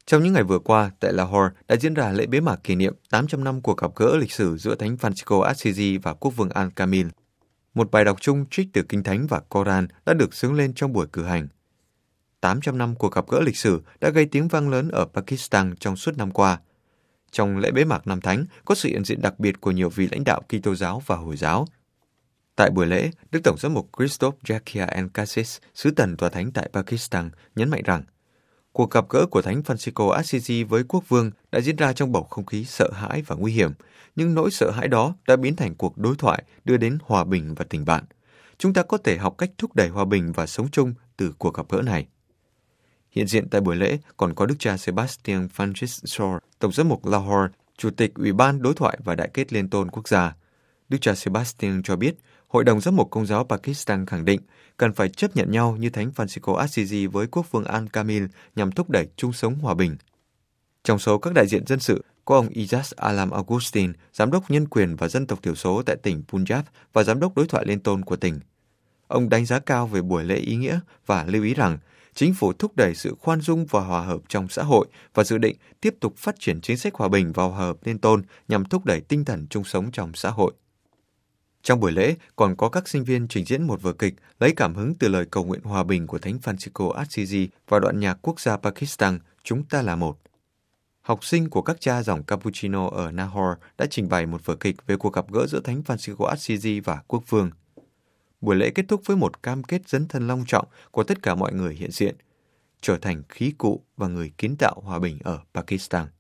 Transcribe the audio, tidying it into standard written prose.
Trong những ngày vừa qua, tại Lahore đã diễn ra lễ bế mạc kỷ niệm 800 năm cuộc gặp gỡ lịch sử giữa Thánh Francisco Assisi và Quốc vương Al-Kamil. Một bài đọc chung trích từ Kinh Thánh và Koran đã được xướng lên trong buổi cử hành. 800 năm cuộc gặp gỡ lịch sử đã gây tiếng vang lớn ở Pakistan trong suốt năm qua. Trong lễ bế mạc năm thánh có sự hiện diện đặc biệt của nhiều vị lãnh đạo Kitô giáo và Hồi giáo. Tại buổi lễ, Đức Tổng giám mục Christoph Jakia Al-Kassis, sứ thần tòa thánh tại Pakistan, nhấn mạnh rằng cuộc gặp gỡ của Thánh Francisco Assisi với Quốc vương đã diễn ra trong bầu không khí sợ hãi và nguy hiểm, nhưng nỗi sợ hãi đó đã biến thành cuộc đối thoại đưa đến hòa bình và tình bạn. Chúng ta có thể học cách thúc đẩy hòa bình và sống chung từ cuộc gặp gỡ này. Hiện diện tại buổi lễ còn có Đức cha Sebastian Francis Shaw, Tổng giám mục Lahore, Chủ tịch Ủy ban Đối thoại và Đại kết Liên tôn Quốc gia. Đức cha Sebastian cho biết, Hội đồng Giám mục Công giáo Pakistan khẳng định cần phải chấp nhận nhau như Thánh Francisco Assisi với Quốc vương Al-Kamil nhằm thúc đẩy chung sống hòa bình. Trong số các đại diện dân sự, có ông Ijaz Alam Augustin, Giám đốc Nhân quyền và Dân tộc thiểu số tại tỉnh Punjab và Giám đốc Đối thoại Liên tôn của tỉnh. Ông đánh giá cao về buổi lễ ý nghĩa và lưu ý rằng chính phủ thúc đẩy sự khoan dung và hòa hợp trong xã hội và dự định tiếp tục phát triển chính sách hòa bình và hòa hợp liên tôn nhằm thúc đẩy tinh thần chung sống trong xã hội. Trong buổi lễ còn có các sinh viên trình diễn một vở kịch lấy cảm hứng từ lời cầu nguyện hòa bình của Thánh Francisco Assisi và đoạn nhạc quốc gia Pakistan Chúng ta là một. Học sinh của các cha dòng Cappuccino ở Lahore đã trình bày một vở kịch về cuộc gặp gỡ giữa Thánh Francisco Assisi và Quốc vương. Buổi lễ kết thúc với một cam kết dấn thân long trọng của tất cả mọi người hiện diện, trở thành khí cụ và người kiến tạo hòa bình ở Pakistan.